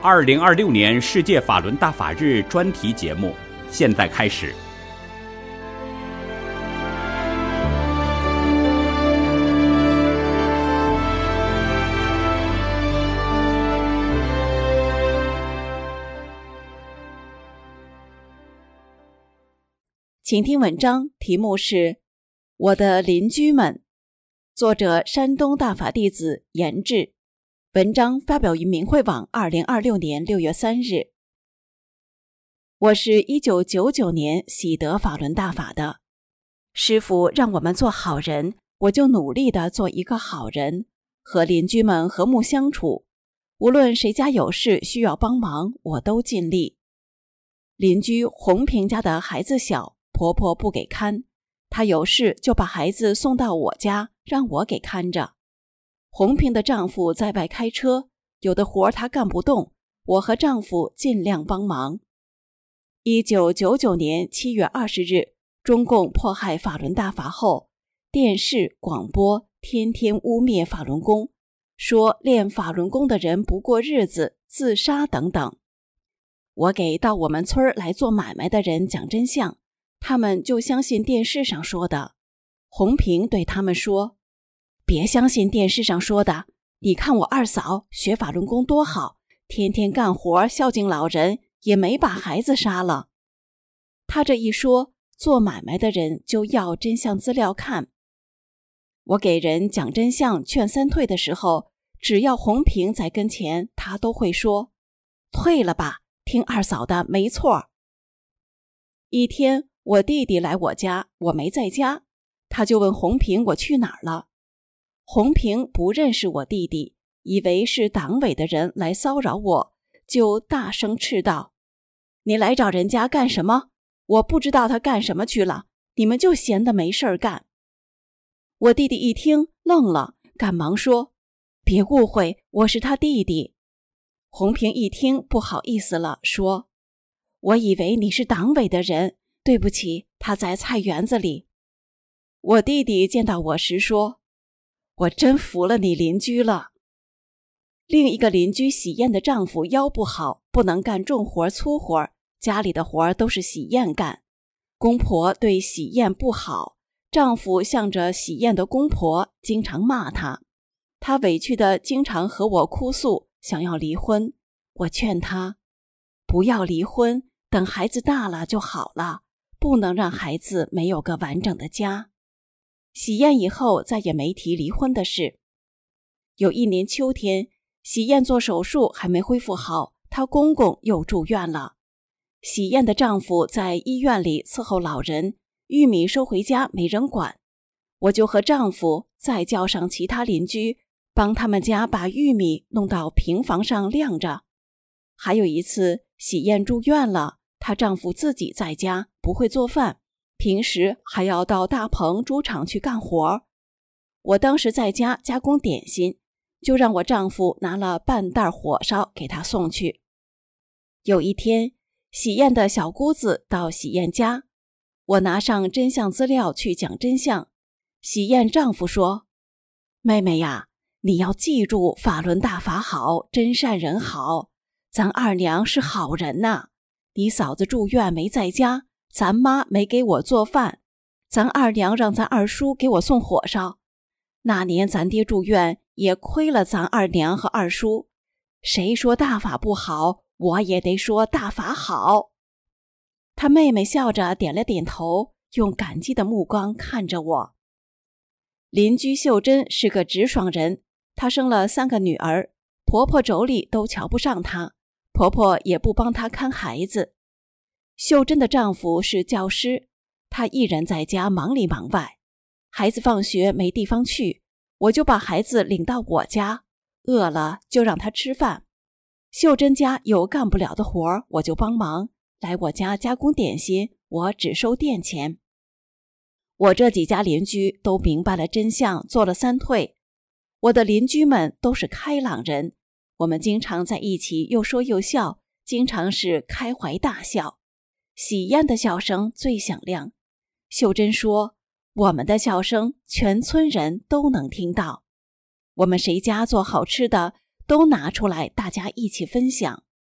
2026年世界法轮大法日专题节目现在开始。 请听文章，题目是《我的邻居们》，作者山东大法弟子严志。文章发表于明慧网2026年6月3日。我是1999年喜得法轮大法的，师父让我们做好人，我就努力地做一个好人，和邻居们和睦相处，无论谁家有事需要帮忙，我都尽力。邻居红萍家的孩子小，婆婆不给看，她有事就把孩子送到我家，让我给看着。红萍的丈夫在外开车，有的活她干不动，我和丈夫尽量帮忙。1999年7月20日，中共迫害法轮大法后，电视、广播天天污蔑法轮功，说练法轮功的人不过日子、自杀等等。我给到我们村来做买卖的人讲真相，他们就相信电视上说的。红萍对他们说，别相信电视上说的，你看我二嫂学法轮功多好，天天干活孝敬老人，也没把孩子杀了。他这一说，做买卖的人就要真相资料看。我给人讲真相劝三退的时候，只要红萍在跟前，他都会说，退了吧，听二嫂的没错。一天我弟弟来我家，我没在家，他就问红萍我去哪儿了。红萍不认识我弟弟，以为是党委的人来骚扰我，就大声斥道，你来找人家干什么？我不知道他干什么去了，你们就闲得没事儿干。我弟弟一听愣了，赶忙说，别误会，我是他弟弟。红萍一听不好意思了，说，我以为你是党委的人，对不起，他在菜园子里。我弟弟见到我时说，我真服了你邻居了。另一个邻居喜燕的丈夫腰不好，不能干重活粗活，家里的活都是喜燕干。公婆对喜燕不好，丈夫向着喜燕的公婆经常骂她，她委屈的经常和我哭诉，想要离婚。我劝她不要离婚，等孩子大了就好了，不能让孩子没有个完整的家。喜燕以后再也没提离婚的事。有一年秋天，喜燕做手术还没恢复好，她公公又住院了。喜燕的丈夫在医院里伺候老人，玉米收回家没人管，我就和丈夫再叫上其他邻居，帮他们家把玉米弄到平房上晾着。还有一次，喜燕住院了，她丈夫自己在家，不会做饭，平时还要到大棚猪场去干活。我当时在家加工点心，就让我丈夫拿了半袋火烧给她送去。有一天，喜燕的小姑子到喜燕家，我拿上真相资料去讲真相。喜燕丈夫说，妹妹呀，你要记住法轮大法好，真善人好，咱二娘是好人呐。你嫂子住院没在家，咱妈没给我做饭，咱二娘让咱二叔给我送火烧。那年咱爹住院，也亏了咱二娘和二叔。谁说大法不好，我也得说大法好。他妹妹笑着点了点头，用感激的目光看着我。邻居秀珍是个直爽人，她生了3个女儿，婆婆妯娌都瞧不上她，婆婆也不帮她看孩子。秀珍的丈夫是教师，她一人在家忙里忙外，孩子放学没地方去，我就把孩子领到我家，饿了就让他吃饭。秀珍家有干不了的活，我就帮忙，来我家加工点心，我只收店钱。我这几家邻居都明白了真相，做了3退。我的邻居们都是开朗人，我们经常在一起又说又笑，经常是开怀大笑。喜燕的笑声最响亮。秀珍说，我们的笑声全村人都能听到。我们谁家做好吃的，都拿出来大家一起分享。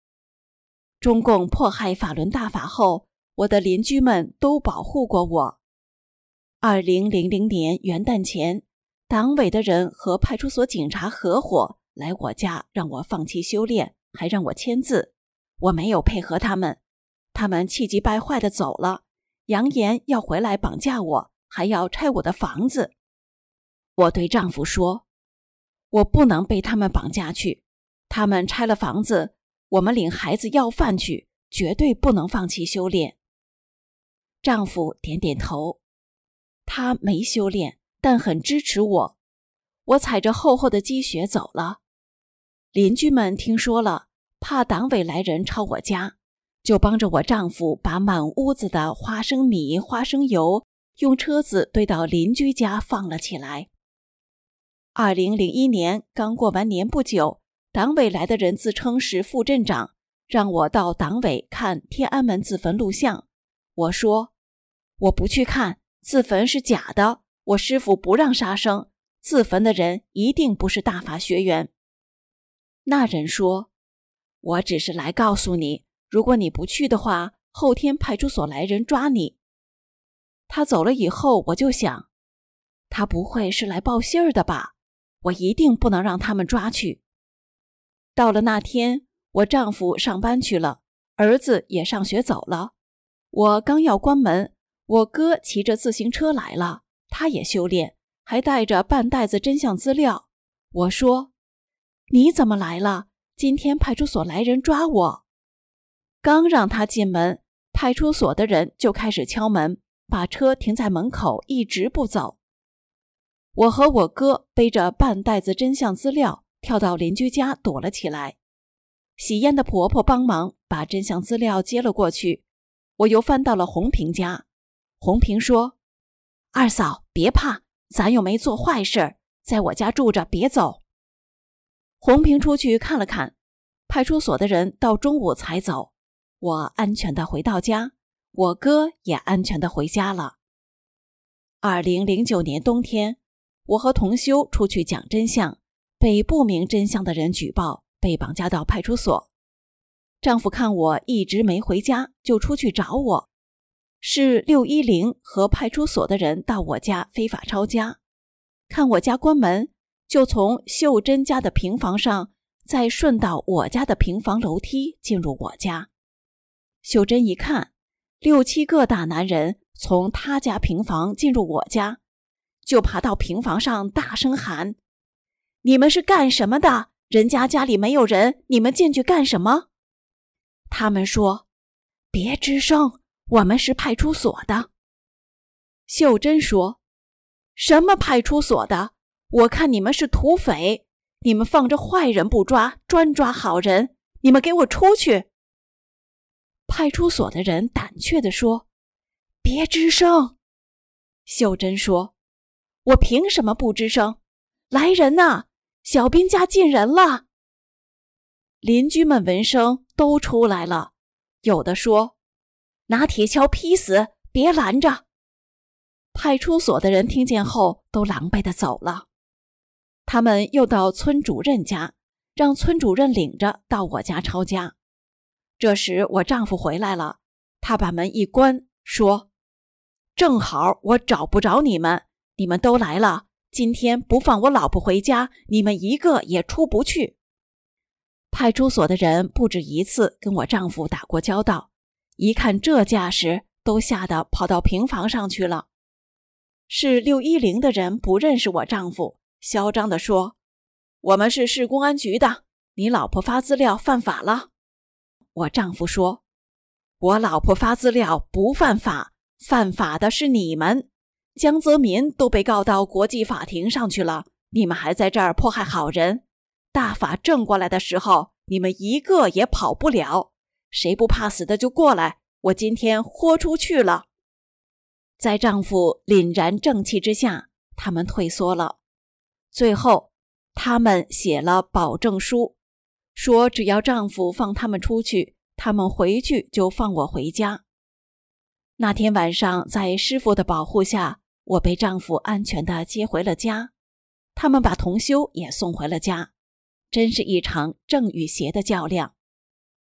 中共迫害法轮大法后，我的邻居们都保护过我。2000年元旦前，党委的人和派出所警察合伙来我家，让我放弃修炼，还让我签字。我没有配合他们，他们气急败坏地走了，扬言要回来绑架我，还要拆我的房子。我对丈夫说，我不能被他们绑架去，他们拆了房子，我们领孩子要饭去，绝对不能放弃修炼。丈夫点点头，他没修炼，但很支持我。我踩着厚厚的积雪走了。邻居们听说了，怕党委来人抄我家，就帮着我丈夫把满屋子的花生米、花生油用车子堆到邻居家放了起来。2001年刚过完年不久，党委来的人自称是副镇长，让我到党委看天安门自焚录像。我说，我不去看，自焚是假的，我师父不让杀生，自焚的人一定不是大法学员。那人说，我只是来告诉你，如果你不去的话，后天派出所来人抓你。他走了以后，我就想，他不会是来报信儿的吧？我一定不能让他们抓去。到了那天，我丈夫上班去了，儿子也上学走了。我刚要关门，我哥骑着自行车来了，他也修炼，还带着半袋子真相资料。我说，你怎么来了？今天派出所来人抓我。刚让他进门，派出所的人就开始敲门，把车停在门口，一直不走。我和我哥背着半袋子真相资料，跳到邻居家躲了起来。洗烟的婆婆帮忙把真相资料接了过去。我又翻到了红萍家。红萍说，二嫂别怕，咱又没做坏事，在我家住着，别走。红萍出去看了看，派出所的人到中午才走。我安全地回到家，我哥也安全地回家了。2009年冬天，我和同修出去讲真相，被不明真相的人举报，被绑架到派出所。丈夫看我一直没回家，就出去找我。是610和派出所的人到我家非法抄家，看我家关门，就从秀珍家的平房上再顺到我家的平房楼梯进入我家。秀珍一看，6、7个大男人从他家平房进入我家，就爬到平房上大声喊，你们是干什么的？人家家里没有人，你们进去干什么？他们说，别吱声，我们是派出所的。秀珍说，什么派出所的？我看你们是土匪，你们放着坏人不抓，专抓好人，你们给我出去。派出所的人胆怯地说，别吱声。秀珍说，我凭什么不吱声？来人呐，小兵家进人了。邻居们闻声都出来了，有的说，拿铁锹劈死，别拦着。派出所的人听见后都狼狈地走了。他们又到村主任家，让村主任领着到我家抄家。这时我丈夫回来了，他把门一关，说，正好我找不着你们，你们都来了，今天不放我老婆回家，你们一个也出不去。派出所的人不止一次跟我丈夫打过交道，一看这架势，都吓得跑到平房上去了。是610的人不认识我丈夫，嚣张地说，我们是市公安局的，你老婆发资料犯法了。我丈夫说，我老婆发资料不犯法，犯法的是你们。江泽民都被告到国际法庭上去了，你们还在这儿迫害好人。大法正过来的时候，你们一个也跑不了，谁不怕死的就过来，我今天豁出去了。在丈夫凛然正气之下，他们退缩了。最后他们写了保证书，说只要丈夫放他们出去，他们回去就放我回家。那天晚上，在师父的保护下，我被丈夫安全地接回了家，他们把同修也送回了家，真是一场正与邪的较量。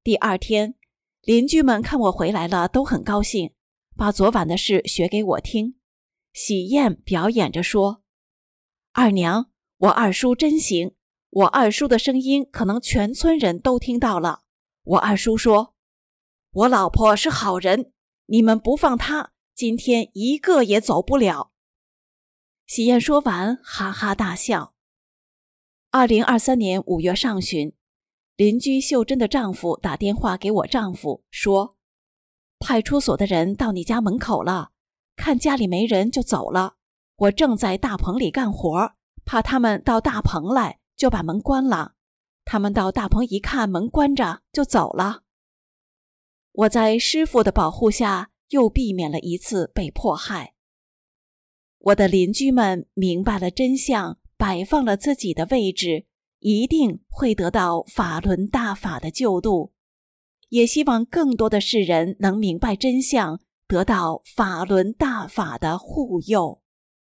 第二天，邻居们看我回来了都很高兴，把昨晚的事学给我听。喜宴表演着说：二娘，我二叔真行，我二叔的声音可能全村人都听到了。我二叔说，我老婆是好人，你们不放她，今天一个也走不了。喜宴说完，哈哈大笑。2023年5月上旬，邻居秀珍的丈夫打电话给我丈夫说，派出所的人到你家门口了，看家里没人就走了。我正在大棚里干活，怕他们到大棚来，就把门关了。他们到大棚一看门关着，就走了。我在师父的保护下，又避免了一次被迫害。我的邻居们明白了真相，摆放了自己的位置，一定会得到法轮大法的救度。也希望更多的世人能明白真相，得到法轮大法的护佑。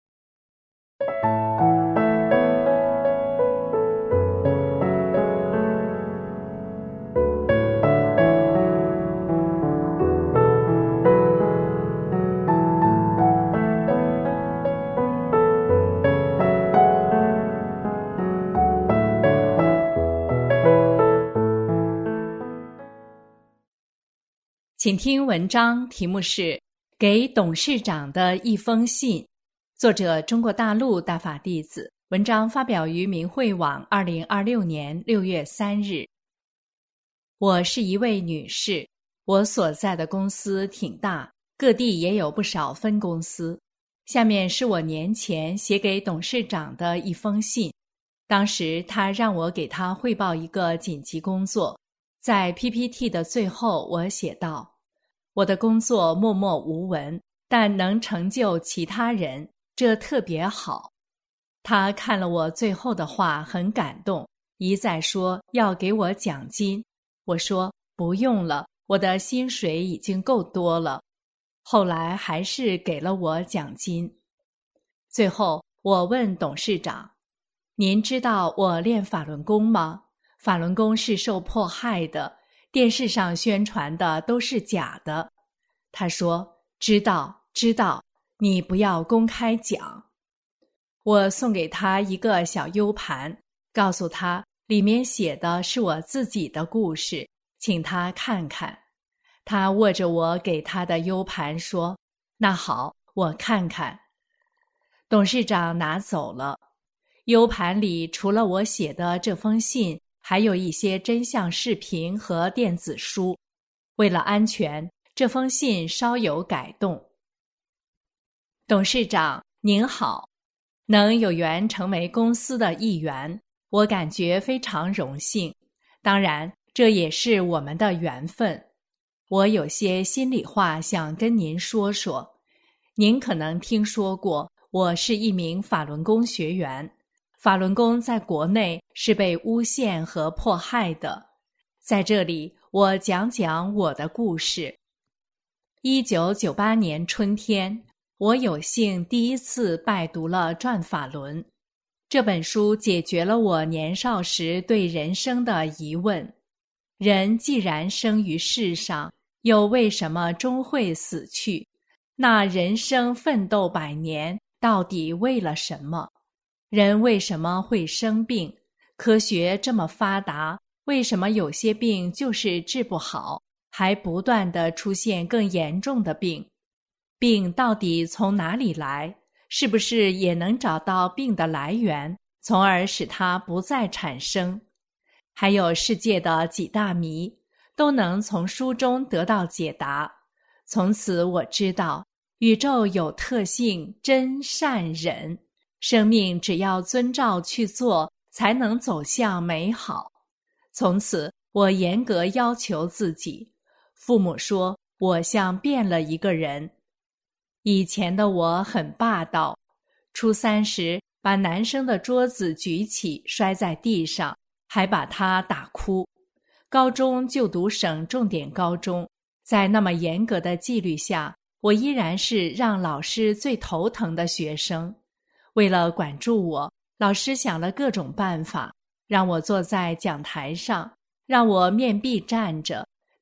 请听文章，题目是《给董事长的一封信》，作者中国大陆大法弟子，文章发表于明慧网2026年6月3日。我是一位女士，我所在的公司挺大，各地也有不少分公司。下面是我年前写给董事长的一封信，当时他让我给他汇报一个紧急工作。在 PPT 的最后，我写道：我的工作默默无闻，但能成就其他人，这特别好。他看了我最后的话，很感动，一再说要给我奖金。我说不用了，我的薪水已经够多了。后来还是给了我奖金。最后我问董事长，您知道我练法轮功吗？法轮功是受迫害的，电视上宣传的都是假的。他说，知道，你不要公开讲。我送给他一个小 U 盘，告诉他里面写的是我自己的故事，请他看看。他握着我给他的 U 盘说，那好，我看看。董事长拿走了。U 盘里除了我写的这封信，还有一些真相视频和电子书。为了安全，这封信稍有改动。董事长您好，能有缘成为公司的一员，我感觉非常荣幸，当然这也是我们的缘分。我有些心里话想跟您说说。您可能听说过，我是一名法轮功学员。法轮功在国内是被诬陷和迫害的。在这里，我讲讲我的故事。1998年春天，我有幸第一次拜读了《转法轮》。这本书解决了我年少时对人生的疑问：人既然生于世上，又为什么终会死去？那人生奋斗100年，到底为了什么？人为什么会生病？科学这么发达，为什么有些病就是治不好，还不断地出现更严重的病？病到底从哪里来？是不是也能找到病的来源，从而使它不再产生？还有世界的几大谜，都能从书中得到解答。从此我知道，宇宙有特性真善忍，生命只要遵照去做，才能走向美好。从此我严格要求自己。父母说我像变了一个人。以前的我很霸道，初3时把男生的桌子举起摔在地上，还把他打哭。高中就读省重点高中，在那么严格的纪律下，我依然是让老师最头疼的学生。为了管住我，老师想了各种办法，让我坐在讲台上，让我面壁站着，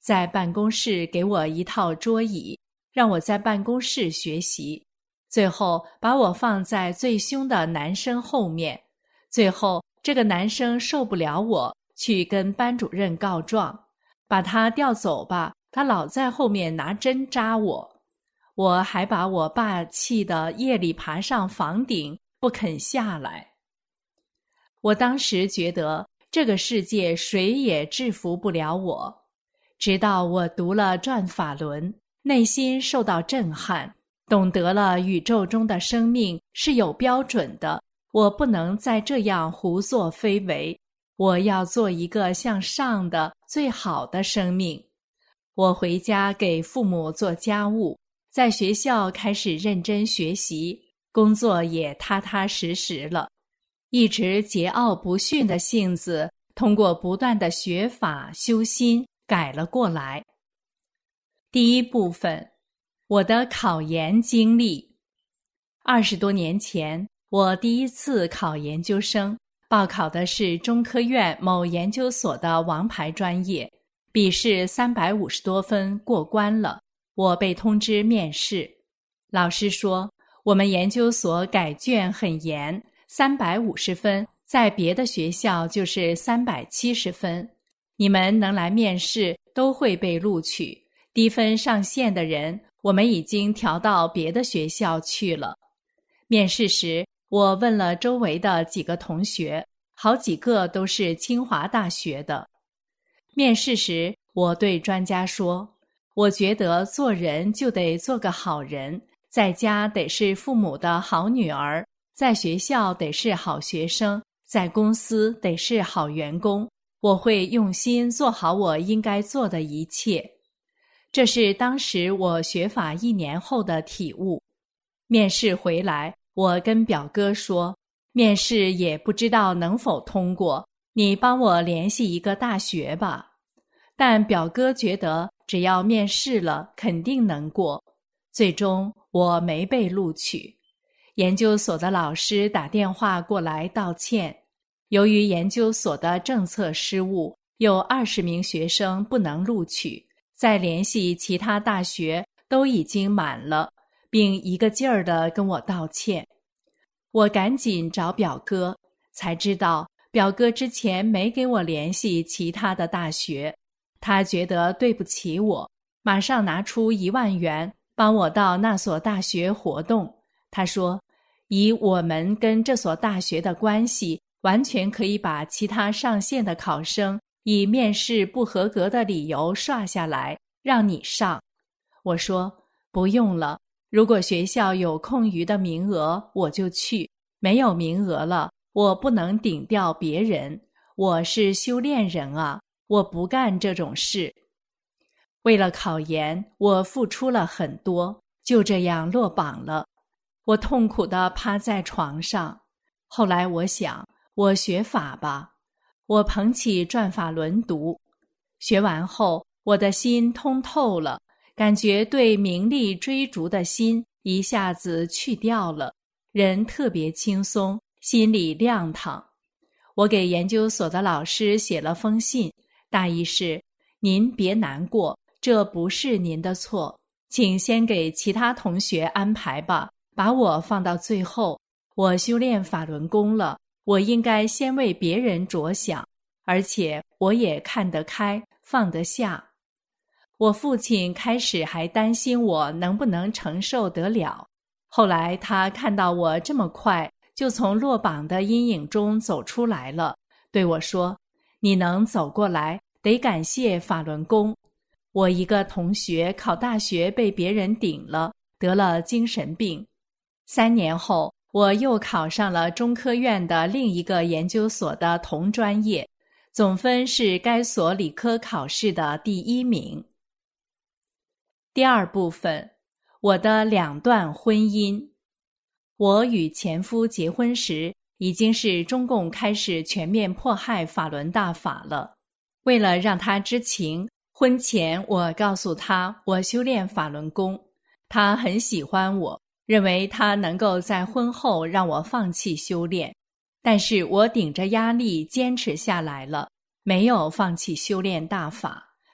在办公室给我一套桌椅，让我在办公室学习，最后把我放在最凶的男生后面，最后这个男生受不了我，去跟班主任告状，把他调走吧，他老在后面拿针扎我。我还把我爸气得夜里爬上房顶不肯下来。我当时觉得这个世界谁也制服不了我，直到我读了《转法轮》，内心受到震撼，懂得了宇宙中的生命是有标准的，我不能再这样胡作非为，我要做一个向上的最好的生命。我回家给父母做家务，在学校开始认真学习，工作也踏踏实实了。一直桀骜不驯的性子，通过不断的学法修心改了过来。第一部分，我的考研经历。20多年前，我第一次考研究生，报考的是中科院某研究所的王牌专业，笔试350多分过关了，我被通知面试。老师说，我们研究所改卷很严，350分，在别的学校就是370分。你们能来面试都会被录取，低分上线的人，我们已经调到别的学校去了。面试时，我问了周围的几个同学，好几个都是清华大学的。面试时，我对专家说，我觉得做人就得做个好人，在家得是父母的好女儿，在学校得是好学生，在公司得是好员工，我会用心做好我应该做的一切。这是当时我学法1年后的体悟。面试回来，我跟表哥说，面试也不知道能否通过，你帮我联系一个大学吧。但表哥觉得只要面试了，肯定能过。最终我没被录取。研究所的老师打电话过来道歉，由于研究所的政策失误，有20名学生不能录取，再联系其他大学都已经满了，并一个劲儿地跟我道歉。我赶紧找表哥，才知道表哥之前没给我联系其他的大学，他觉得对不起我，马上拿出1万元帮我到那所大学活动。他说，以我们跟这所大学的关系，完全可以把其他上线的考生以面试不合格的理由刷下来，让你上。我说，不用了，如果学校有空余的名额，我就去，没有名额了，我不能顶掉别人，我是修炼人啊，我不干这种事。为了考研，我付出了很多，就这样落榜了。我痛苦地趴在床上。后来我想，我学法吧，我捧起《转法轮》读。学完后，我的心通透了，感觉对名利追逐的心一下子去掉了，人特别轻松，心里亮堂。我给研究所的老师写了封信，大意是，您别难过，这不是您的错，请先给其他同学安排吧，把我放到最后。我修炼法轮功了，我应该先为别人着想，而且我也看得开，放得下。我父亲开始还担心我能不能承受得了，后来他看到我这么快就从落榜的阴影中走出来了，对我说，你能走过来，得感谢法轮功。我一个同学考大学被别人顶了，得了精神病。3年后，我又考上了中科院的另一个研究所的同专业，总分是该所理科考试的第1名。第二部分，我的2段婚姻。我与前夫结婚时，已经是中共开始全面迫害法轮大法了。为了让他知情，婚前我告诉他我修炼法轮功，他很喜欢我，认为他能够在婚后让我放弃修炼，但是我顶着压力坚持下来了，没有放弃修炼大法。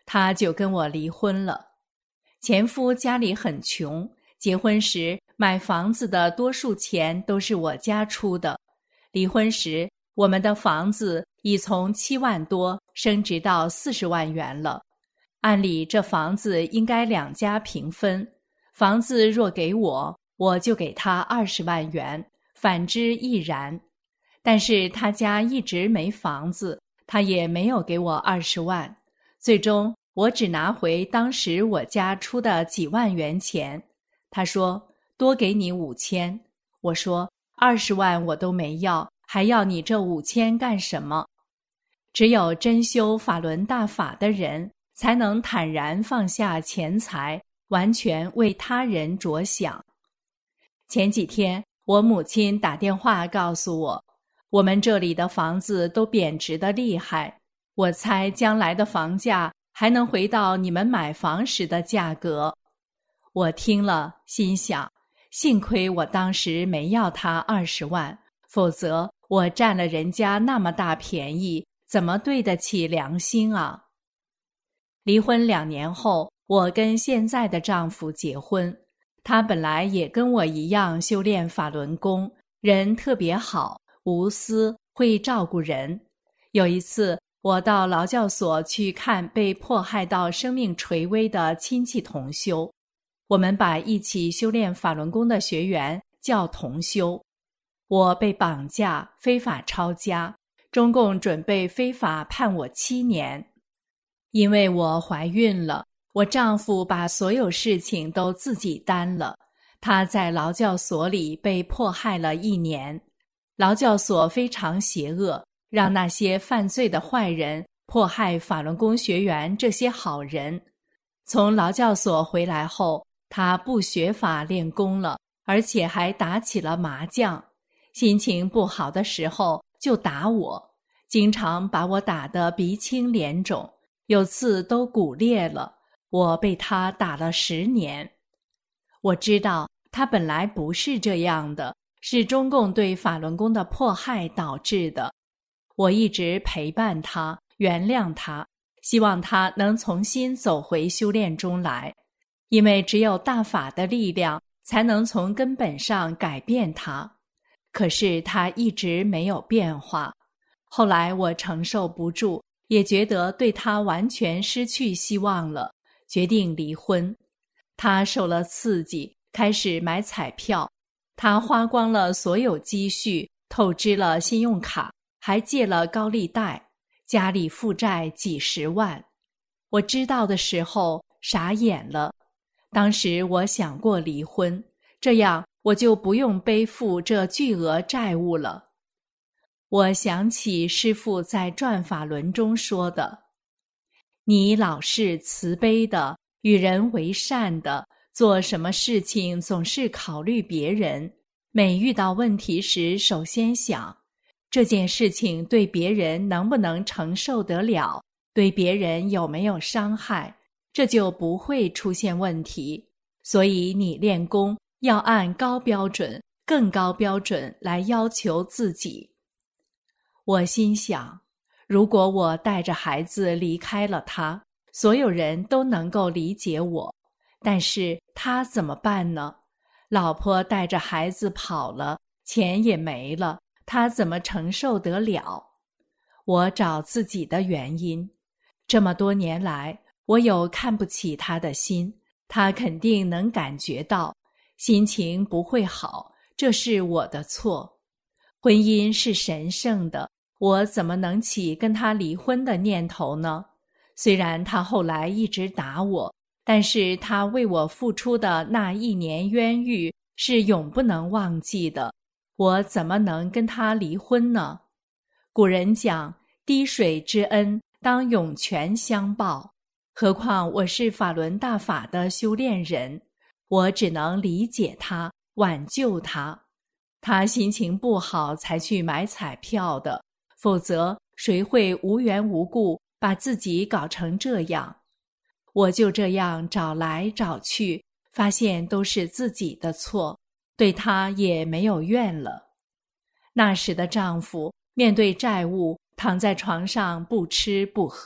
他就跟我离婚了。前夫家里很穷，结婚时买房子的多数钱都是我家出的。离婚时，我们的房子已从7万多升值到40万元了。按理这房子应该2家平分，房子若给我，我就给他20万元，反之亦然。但是他家一直没房子，他也没有给我20万。最终我只拿回当时我家出的几万元钱。他说多给你5000，我说20万我都没要，还要你这5000干什么？只有真修法轮大法的人，才能坦然放下钱财，完全为他人着想。前几天我母亲打电话告诉我，我们这里的房子都贬值得厉害，我猜将来的房价还能回到你们买房时的价格。我听了心想，幸亏我当时没要他20万，否则我占了人家那么大便宜，怎么对得起良心啊？离婚2年后，我跟现在的丈夫结婚。他本来也跟我一样修炼法轮功，人特别好，无私，会照顾人。有一次，我到劳教所去看被迫害到生命垂危的亲戚同修，我们把一起修炼法轮功的学员叫同修。我被绑架，非法抄家，中共准备非法判我7年。因为我怀孕了，我丈夫把所有事情都自己担了。他在劳教所里被迫害了1年。劳教所非常邪恶，让那些犯罪的坏人迫害法轮功学员这些好人。从劳教所回来后，他不学法练功了，而且还打起了麻将。心情不好的时候就打我，经常把我打得鼻青脸肿，有次都骨裂了。我被他打了10年。我知道他本来不是这样的，是中共对法轮功的迫害导致的。我一直陪伴他，原谅他，希望他能重新走回修炼中来，因为只有大法的力量才能从根本上改变他。可是他一直没有变化。后来我承受不住，也觉得对他完全失去希望了，决定离婚。他受了刺激，开始买彩票。他花光了所有积蓄，透支了信用卡，还借了高利贷，家里负债几10万。我知道的时候傻眼了。当时我想过离婚，这样我就不用背负这巨额债务了。我想起师父在转法轮中说的，你老是慈悲的，与人为善的，做什么事情总是考虑别人，每遇到问题时首先想，这件事情对别人能不能承受得了，对别人有没有伤害，这就不会出现问题。所以你练功要按高标准、更高标准来要求自己。我心想，如果我带着孩子离开了他，所有人都能够理解我，但是他怎么办呢？老婆带着孩子跑了，钱也没了，他怎么承受得了？我找自己的原因。这么多年来，我有看不起他的心，他肯定能感觉到，心情不会好，这是我的错。婚姻是神圣的，我怎么能起跟他离婚的念头呢？虽然他后来一直打我，但是他为我付出的那1年冤狱是永不能忘记的，我怎么能跟他离婚呢？古人讲，滴水之恩当涌泉相报，何况我是法轮大法的修炼人，我只能理解他，挽救他。他心情不好才去买彩票的，否则谁会无缘无故把自己搞成这样？我就这样找来找去，发现都是自己的错，对他也没有怨了。那时的丈夫面对债务，躺在床上不吃不喝，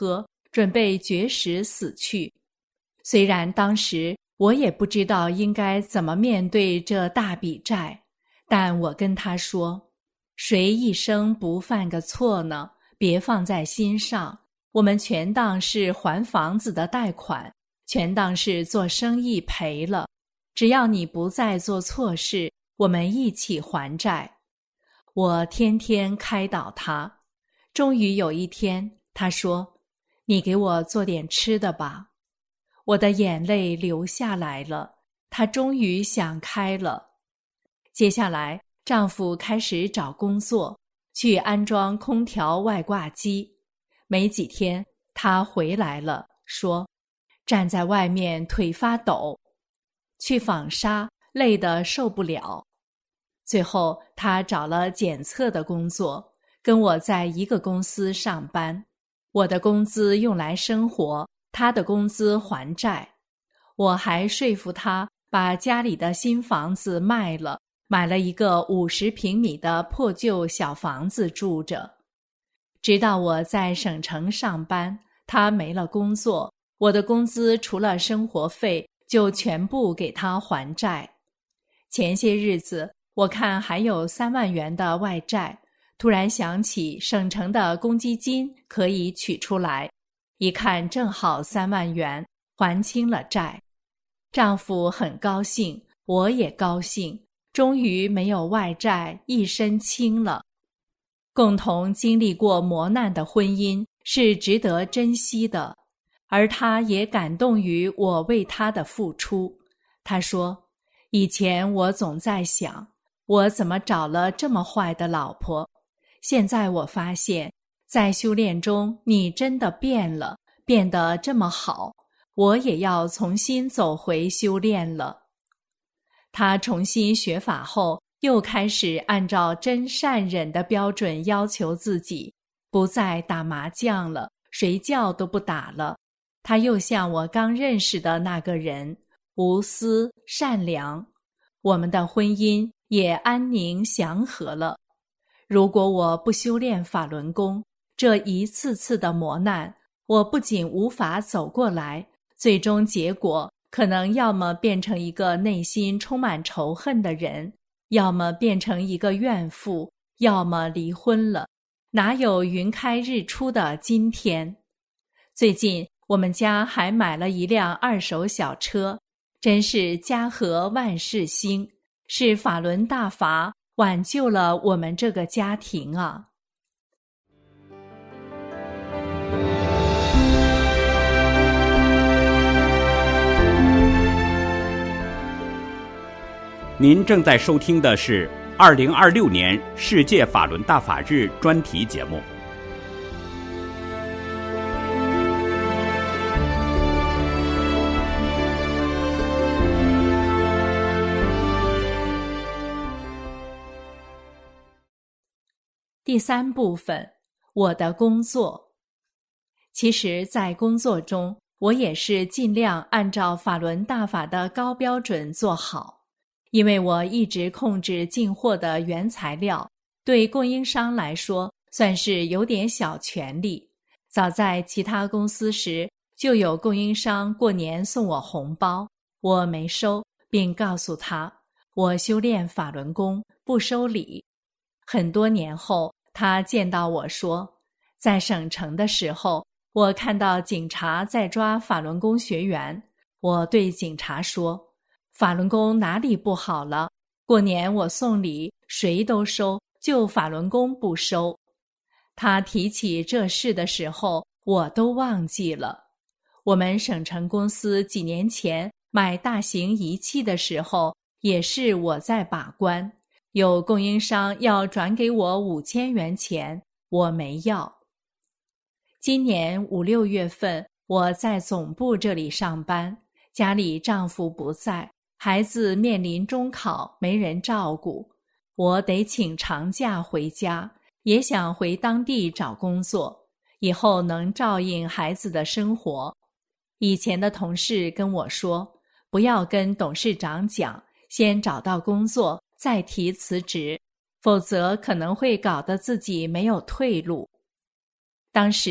准备绝食死去。虽然当时我也不知道应该怎么面对这大笔债，但我跟他说，谁一生不犯个错呢？别放在心上，我们全当是还房子的贷款，全当是做生意赔了，只要你不再做错事，我们一起还债。我天天开导他，终于有一天他说，你给我做点吃的吧。我的眼泪流下来了，他终于想开了。接下来丈夫开始找工作，去安装空调外挂机。没几天他回来了，说站在外面腿发抖，去纺纱累得受不了。最后他找了检测的工作，跟我在一个公司上班。我的工资用来生活，他的工资还债。我还说服他把家里的新房子卖了，买了一个50平米的破旧小房子住着。直到我在省城上班，他没了工作，我的工资除了生活费就全部给他还债。前些日子我看还有3万元的外债，突然想起省城的公积金可以取出来，一看正好3万元，还清了债。丈夫很高兴，我也高兴，终于没有外债，一身轻了。共同经历过磨难的婚姻是值得珍惜的，而他也感动于我为他的付出。他说，以前我总在想，我怎么找了这么坏的老婆，现在我发现，在修炼中你真的变了，变得这么好，我也要重新走回修炼了。他重新学法后，又开始按照真善忍的标准要求自己，不再打麻将了，睡觉都不打了。他又像我刚认识的那个人，无私善良，我们的婚姻也安宁祥和了。如果我不修炼法轮功，这一次次的磨难，我不仅无法走过来，最终结果可能要么变成一个内心充满仇恨的人，要么变成一个怨妇，要么离婚了，哪有云开日出的今天？最近我们家还买了一辆2手小车，真是家和万事兴，是法轮大法挽救了我们这个家庭啊！ 您正在收听的是2026年世界法轮大法日专题节目。 第3部分，我的工作。其实在工作中，我也是尽量按照法轮大法的高标准做好。因为我一直控制进货的原材料，对供应商来说算是有点小权利。早在其他公司时，就有供应商过年送我红包，我没收，并告诉他，我修炼法轮功，不收礼。很多年后，他见到我说，在省城的时候，我看到警察在抓法轮功学员，我对警察说，法轮功哪里不好了？过年我送礼，谁都收，就法轮功不收。他提起这事的时候，我都忘记了。我们省城公司几年前买大型仪器的时候，也是我在把关。有供应商要转给我5000元钱，我没要。今年5、6月份，我在总部这里上班，家里丈夫不在，孩子面临中考，没人照顾，我得请长假回家，也想回当地找工作，以后能照应孩子的生活。以前的同事跟我说，不要跟董事长讲，先找到工作再提辞职，否则可能会搞得自己没有退路。当时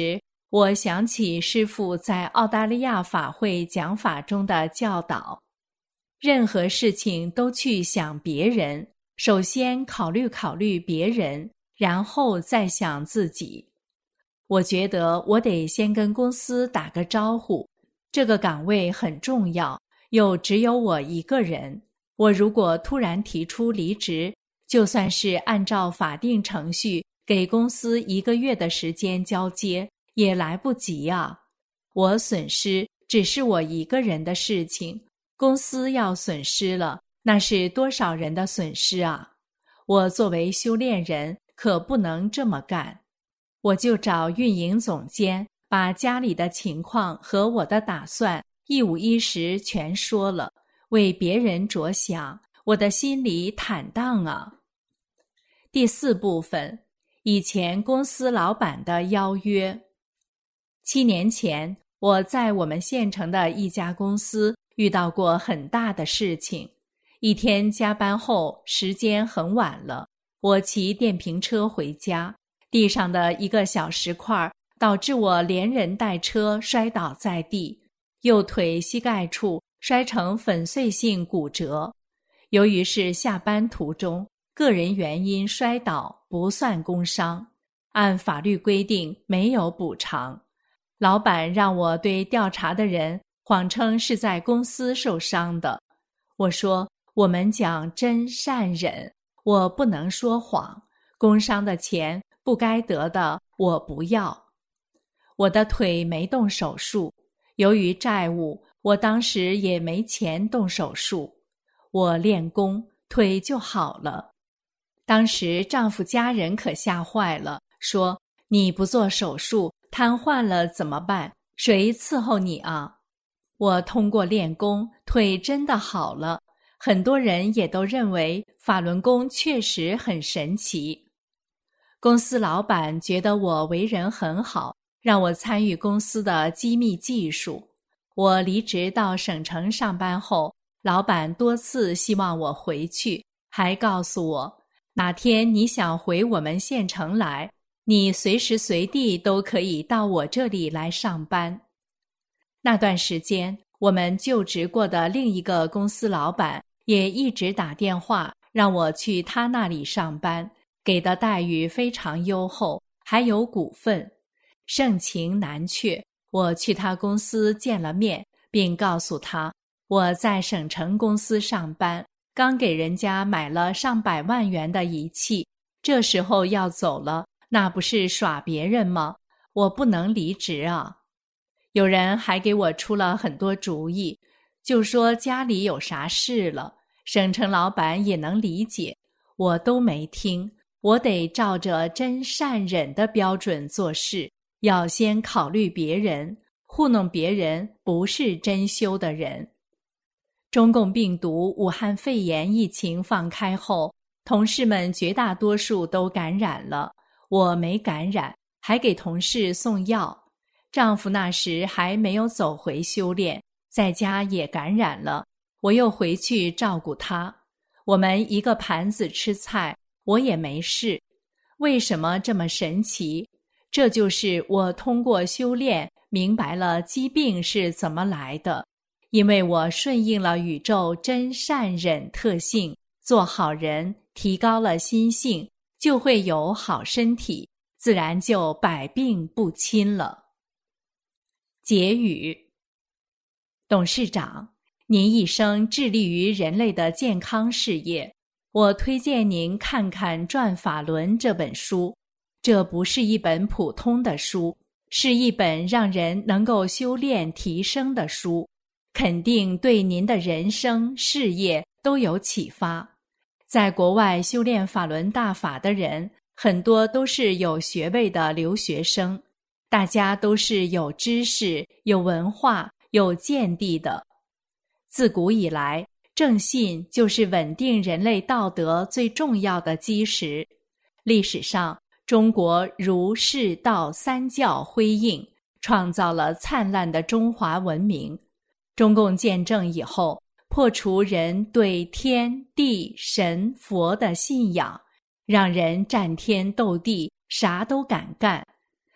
我想起师父在澳大利亚法会讲法中的教导，任何事情都去想别人，首先考虑别人，然后再想自己。我觉得我得先跟公司打个招呼，这个岗位很重要，又只有我一个人。我如果突然提出离职，就算是按照法定程序给公司1个月的时间交接，也来不及啊。我损失只是我一个人的事情，公司要损失了，那是多少人的损失啊？我作为修炼人，可不能这么干。我就找运营总监，把家里的情况和我的打算一五一十全说了，为别人着想，我的心里坦荡啊。第4部分，以前公司老板的邀约。7年前，我在我们县城的一家公司遇到过很大的事情。一天加班后，时间很晚了，我骑电瓶车回家，地上的一个小石块导致我连人带车摔倒在地，右腿膝盖处摔成粉碎性骨折。由于是下班途中，个人原因摔倒，不算工伤，按法律规定没有补偿。老板让我对调查的人谎称是在公司受伤的。我说，我们讲真善忍，我不能说谎，工伤的钱不该得的我不要。我的腿没动手术，由于债务，我当时也没钱动手术。我练功，腿就好了。当时丈夫家人可吓坏了，说你不做手术，瘫痪了怎么办？谁伺候你啊？我通过练功，腿真的好了。很多人也都认为法轮功确实很神奇。公司老板觉得我为人很好，让我参与公司的机密技术。我离职到省城上班后，老板多次希望我回去，还告诉我，哪天你想回我们县城来，你随时随地都可以到我这里来上班。那段时间，我们就职过的另一个公司老板也一直打电话让我去他那里上班，给的待遇非常优厚，还有股份。盛情难却，我去他公司见了面，并告诉他我在省城公司上班，刚给人家买了上百万元的仪器，这时候要走了，那不是耍别人吗？我不能离职啊。有人还给我出了很多主意，就说家里有啥事了，省城老板也能理解，我都没听。我得照着真善忍的标准做事，要先考虑别人，糊弄别人不是真修的人。中共病毒武汉肺炎疫情放开后，同事们绝大多数都感染了，我没感染，还给同事送药。丈夫那时还没有走回修炼，在家也感染了，我又回去照顾他。我们一个盘子吃菜，我也没事。为什么这么神奇？这就是我通过修炼明白了疾病是怎么来的，因为我顺应了宇宙真善忍特性，做好人，提高了心性，就会有好身体，自然就百病不侵了。结语：董事长，您一生致力于人类的健康事业，我推荐您看看《转法轮》这本书。这不是一本普通的书，是一本让人能够修炼提升的书，肯定对您的人生事业都有启发。在国外修炼法轮大法的人，很多都是有学位的留学生，大家都是有知识、有文化、有见地的。自古以来，正信就是稳定人类道德最重要的基石。历史上，中国儒释道三教辉映，创造了灿烂的中华文明。中共建政以后，破除人对天地神佛的信仰，让人战天斗地，啥都敢干。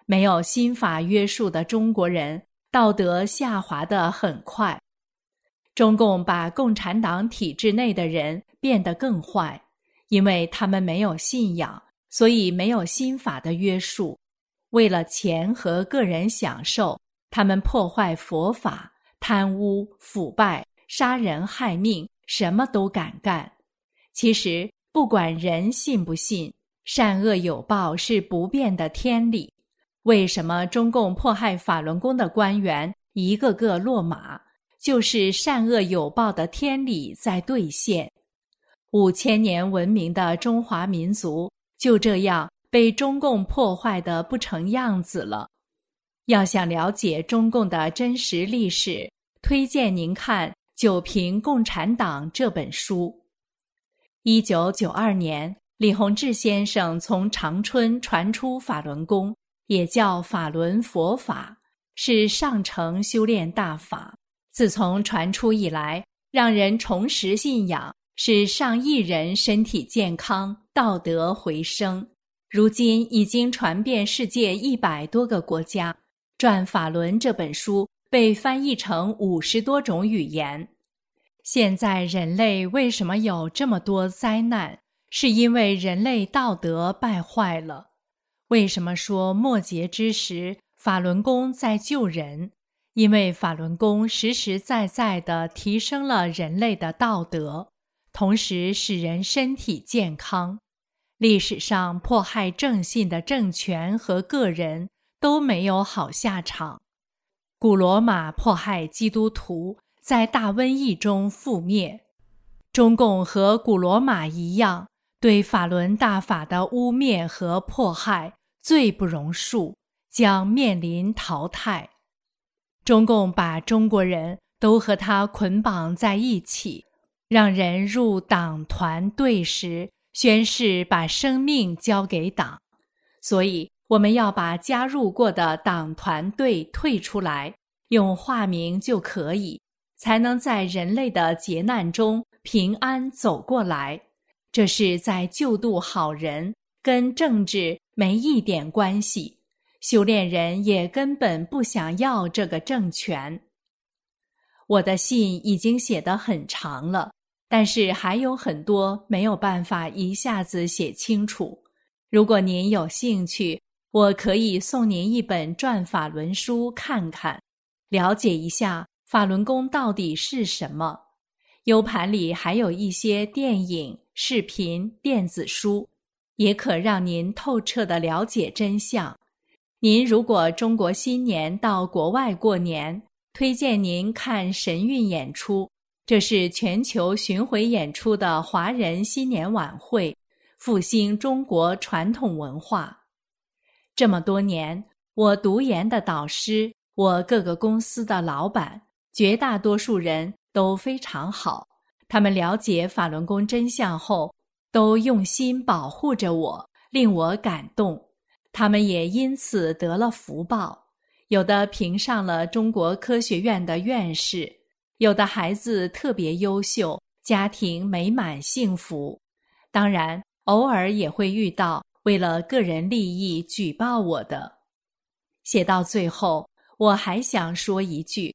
没有新法约束的中国人，道德下滑得很快。中共把共产党体制内的人变得更坏，因为他们没有信仰，所以没有新法的约束。为了钱和个人享受，他们破坏佛法，贪污、腐败、杀人害命，什么都敢干。其实不管人信不信，善恶有报是不变的天理。为什么中共迫害法轮功的官员一个个落马？就是善恶有报的天理在兑现。5000年文明的中华民族就这样被中共破坏得不成样子了。要想了解中共的真实历史，推荐您看《九评共产党》这本书。1992年，李洪志先生从长春传出法轮功，也叫法轮佛法，是上乘修炼大法。自从传出以来，让人重拾信仰，使上亿人身体健康，道德回升。如今已经传遍世界100多个国家，《转法轮》这本书被翻译成50多种语言。现在人类为什么有这么多灾难？是因为人类道德败坏了。为什么说末节之时，法轮功在救人？因为法轮功实实在在地提升了人类的道德，同时使人身体健康。历史上迫害正信的政权和个人都没有好下场。古罗马迫害基督徒，在大瘟疫中覆灭。中共和古罗马一样，对法轮大法的污蔑和迫害罪不容恕，将面临淘汰。中共把中国人都和他捆绑在一起，让人入党团队时宣誓把生命交给党。所以我们要把加入过的党团队退出来，用化名就可以，才能在人类的劫难中平安走过来。这是在救度好人，跟政治没一点关系。修炼人也根本不想要这个政权。我的信已经写得很长了，但是还有很多没有办法一下子写清楚。如果您有兴趣，我可以送您一本转法轮书看看，了解一下法轮功到底是什么。U 盘里还有一些电影、视频、电子书，也可让您透彻地了解真相。您如果中国新年到国外过年，推荐您看神韵演出，这是全球巡回演出的华人新年晚会，复兴中国传统文化。这么多年，我读研的导师，我各个公司的老板，绝大多数人都非常好。他们了解法轮功真相后，都用心保护着我，令我感动。他们也因此得了福报，有的评上了中国科学院的院士，有的孩子特别优秀，家庭美满幸福。当然，偶尔也会遇到为了个人利益举报我的。写到最后，我还想说一句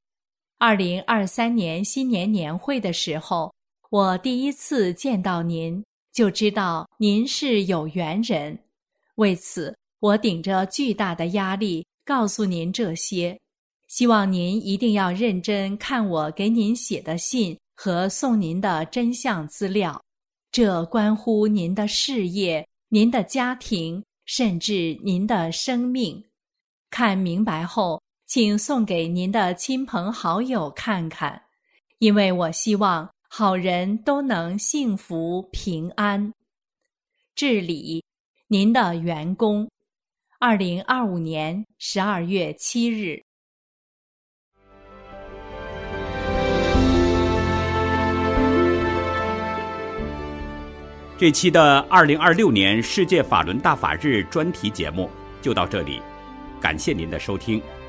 ，2023年新年年会的时候，我第一次见到您，就知道您是有缘人。为此，我顶着巨大的压力告诉您这些，希望您一定要认真看我给您写的信和送您的真相资料，这关乎您的事业、您的家庭，甚至您的生命。看明白后，请送给您的亲朋好友看看，因为我希望好人都能幸福平安。致理，您的员工。2025年12月7日。 这期的2026年世界法轮大法日专题节目就到这里，感谢您的收听。